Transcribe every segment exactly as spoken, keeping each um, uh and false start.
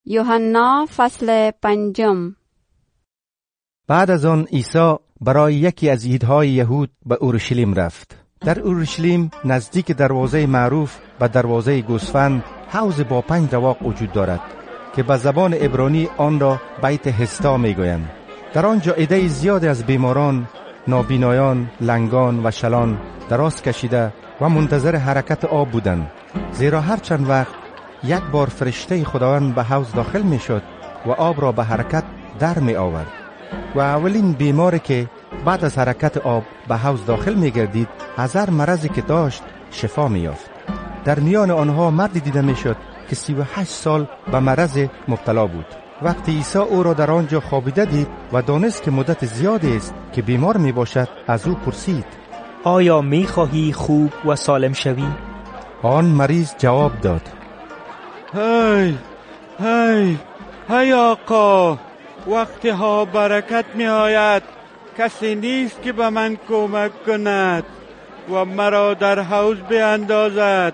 یوحنا فصل پنجم. بعد از آن عیسی برای یکی از عیدهای یهود به اورشلیم رفت. در اورشلیم نزدیک دروازه معروف به دروازه گوسفند حوض با پنج رواق وجود دارد که به زبان عبرانی آن را بیت هستا میگویند. در آنجا عده زیاد از بیماران، نابینایان، لنگان و شلان دراز کشیده و منتظر حرکت آب بودند، زیرا هر چند وقت یک بار فرشته خداوند به حوض داخل می شد و آب را به حرکت در می آورد و اولین بیماری که بعد از حرکت آب به حوض داخل می گردید از هر مرضی که داشت شفا می یافت. در میان آنها مردی دیده می شد که سی و هشت سال به مرض مبتلا بود. وقتی عیسی او را در آنجا خوابیده دید و دانست که مدت زیادی است که بیمار می باشد، از او پرسید: آیا می خواهی خوب و سالم شوی؟ آن مریض جواب داد: هی هی هی آقا، وقتی ها برکت می آید کسی نیست که به من کمک کند و مرا در حوض بیاندازد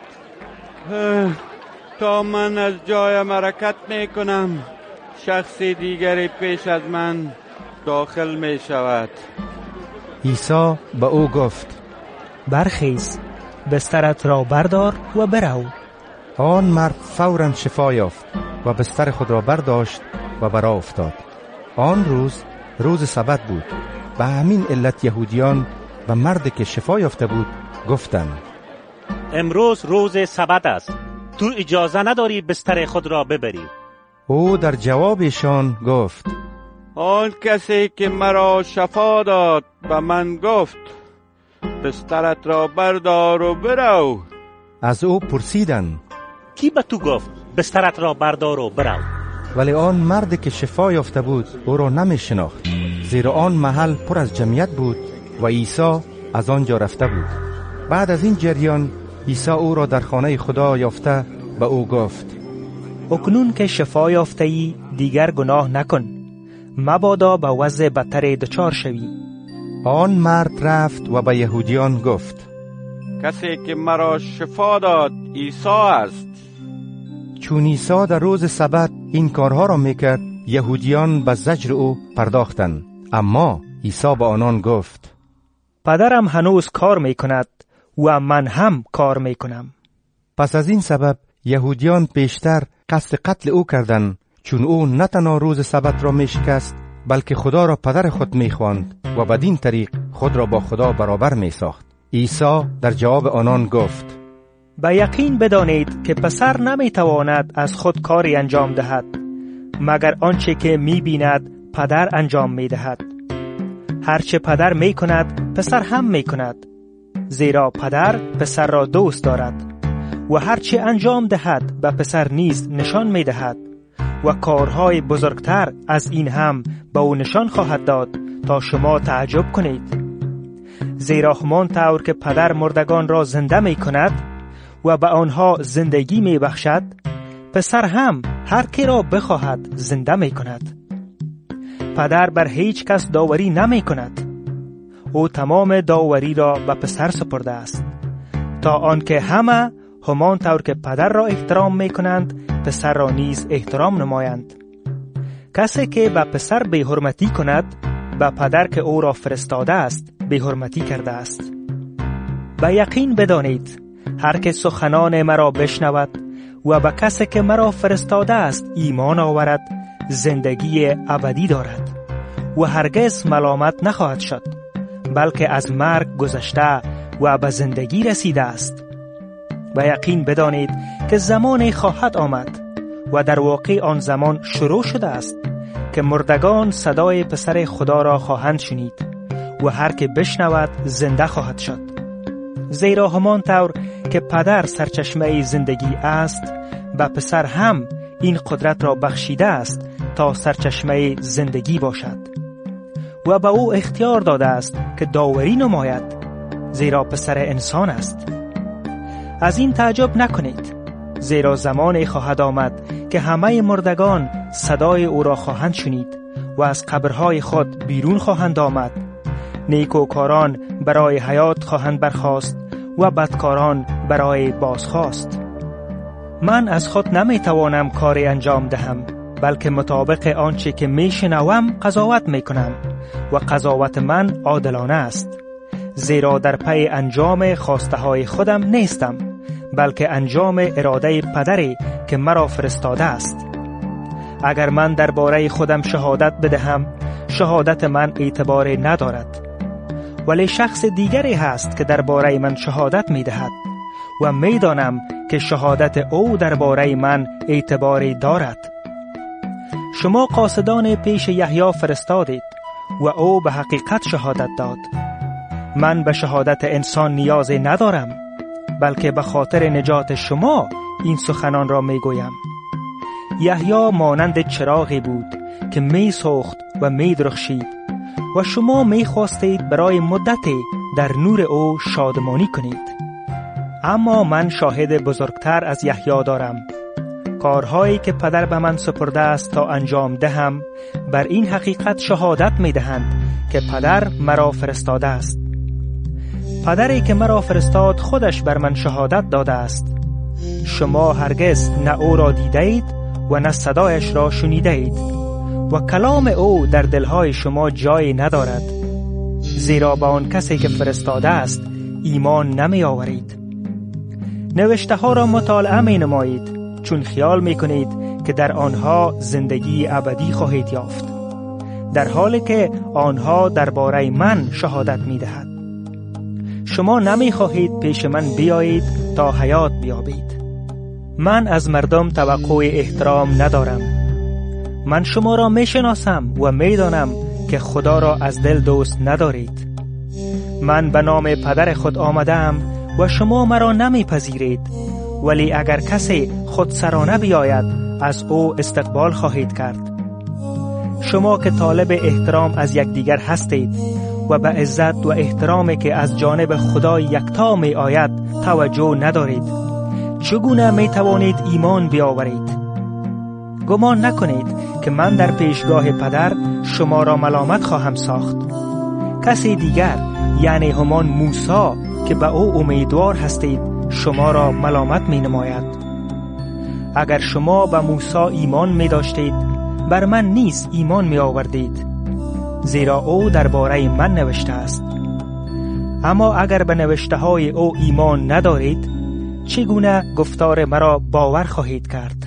تا من از جایم حرکت می کنم. شخص دیگری پیش از من داخل می شود. عیسی به او گفت: برخیز، بسترت را بردار و برو. آن مرد فوراً شفا یافت و بستر خود را برداشت و برآ افتاد. آن روز روز سبت بود. به همین علت یهودیان و مردی که شفا یافته بود گفتند: امروز روز سبت است، تو اجازه نداری بستر خود را ببری. او در جوابشان گفت: آن کسی که مرا شفا داد به من گفت بسترت را بردار و برو. از او پرسیدند: کی به تو گفت بسترت را بردار و برو؟ ولی آن مردی که شفا یافته بود او را نمی شناخت، زیرا آن محل پر از جمعیت بود و عیسی از آنجا رفته بود. بعد از این جریان عیسی او را در خانه خدا یافته به او گفت: اکنون که شفا یافته ای دیگر گناه نکن، مبادا به وضع بدتر دچار شوی. آن مرد رفت و به یهودیان گفت: کسی که مرا شفا داد عیسی است. چون عیسی در روز سبت این کارها را میکرد، یهودیان به زجر او پرداختند. اما عیسی به آنان گفت: پدرم هنوز کار میکند و من هم کار میکنم. پس از این سبب یهودیان بیشتر قصد قتل او کردند، چون او نه تنها روز سبت را میشکست بلکه خدا را پدر خود میخواند و بدین طریق خود را با خدا برابر میساخت. عیسی در جواب آنان گفت: به یقین بدانید که پسر نمیتواند از خود کاری انجام دهد مگر آنچه که میبیند پدر انجام میدهد. هرچه پدر میکند پسر هم میکند، زیرا پدر پسر را دوست دارد و هرچه انجام دهد به پسر نیز نشان میدهد و کارهای بزرگتر از این هم به او نشان خواهد داد تا شما تعجب کنید. زیرا همان طور که پدر مردگان را زنده می کند و به آنها زندگی می بخشد، پسر هم هر کی را بخواهد زنده می کند. پدر بر هیچ کس داوری نمی کند، او تمام داوری را به پسر سپرده است، تا آنکه همه همان طور که پدر را احترام می کنند پسر را نیز احترام نمایند. کسی که به پسر بی‌حرمتی کند به پدر که او را فرستاده است بی‌حرمتی کرده است. به یقین بدانید هر که سخنان مرا بشنود و به کسی که مرا فرستاده است ایمان آورد زندگی ابدی دارد و هرگز ملامت نخواهد شد، بلکه از مرگ گذشته و به زندگی رسیده است. به یقین بدانید که زمانی خواهد آمد و در واقع آن زمان شروع شده است که مردگان صدای پسر خدا را خواهند شنید و هر که بشنود زنده خواهد شد. زیرا همان طور که پدر سرچشمه زندگی است، به پسر هم این قدرت را بخشیده است تا سرچشمه زندگی باشد و به او اختیار داده است که داوری نماید، زیرا پسر انسان است. از این تعجب نکنید، زیرا زمانی خواهد آمد که همه مردگان صدای او را خواهند شنید و از قبرهای خود بیرون خواهند آمد. نیکوکاران برای حیات خواهند برخاست و بدکاران برای بازخواست. من از خود نمی توانم کاری انجام دهم، بلکه مطابق آنچه که میشنوم قضاوت میکنم و قضاوت من عادلانه است. زیرا در پی انجام خواسته های خودم نیستم، بلکه انجام اراده پدری که مرا فرستاده است. اگر من درباره خودم شهادت بدهم، شهادت من اعتباری ندارد، ولی شخص دیگری هست که درباره من شهادت میدهد و میدانم که شهادت او درباره من اعتباری دارد. شما قاصدان پیش یحیی فرستادید و او به حقیقت شهادت داد. من به شهادت انسان نیازی ندارم، بلکه به خاطر نجات شما این سخنان را می گویم. یحیی مانند چراغی بود که می سوخت و می درخشید و شما می خواستید برای مدتی در نور او شادمانی کنید. اما من شاهد بزرگتر از یحیی دارم. کارهایی که پدر به من سپرده است تا انجام دهم، بر این حقیقت شهادت می دهند که پدر مرا فرستاده است. پدری که مرا فرستاد خودش بر من شهادت داده است. شما هرگز نه او را دیده اید و نه صدایش را شنیده اید و کلام او در دلهای شما جای ندارد، زیرا به آن کسی که فرستاده است ایمان نمی آورید. نوشته ها را مطالعه می نمایید چون خیال می کنید که در آنها زندگی ابدی خواهید یافت، در حالی که آنها درباره من شهادت می دهد. شما نمی خواهید پیش من بیایید تا حیات بیابید. من از مردم توقع احترام ندارم. من شما را می شناسم و می دانم که خدا را از دل دوست ندارید. من به نام پدر خود آمدم و شما مرا نمی پذیرید، ولی اگر کسی خود سرانه بیاید از او استقبال خواهید کرد. شما که طالب احترام از یکدیگر هستید و به عزت و احترامی که از جانب خدای یکتا می آید توجه ندارید، چگونه می توانید ایمان بیاورید؟ گمان نکنید که من در پیشگاه پدر شما را ملامت خواهم ساخت. کسی دیگر، یعنی همان موسی که به او امیدوار هستید، شما را ملامت می نماید. اگر شما به موسی ایمان می داشتید، بر من نیز ایمان می آوردید، زیرا او درباره من نوشته است. اما اگر به نوشته های او ایمان ندارید، چگونه گفتار مرا باور خواهید کرد؟